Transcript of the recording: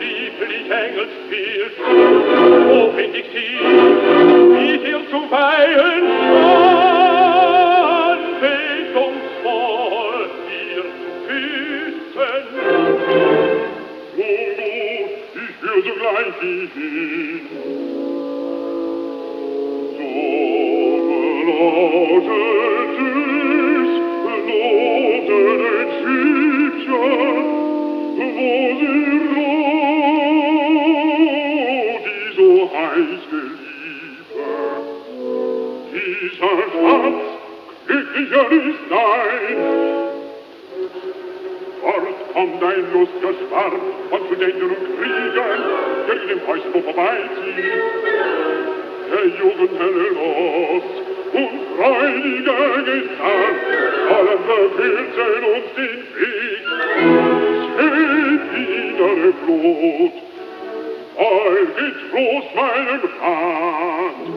lieblich Engel spielt, wo find ich sie, wie sie zuweilen anbetungsvoll ihr Füßen. Nun gut, ich will sogleich sie hin. Sommerlaute süß, lote den Schiebchen, wo sie ruht, die so heiß Geliebte. Dieser Schatz glücklicher nicht sein. Fort kommt ein lustiger Schwarm von Studenten und Kriegern, der in dem Häuslo vorbeizieht. Der Jugend helle Lust und freudiger Gesang sollen verkürzen uns den Weg. Schön wieder der Blut, all getrost meinem Hand.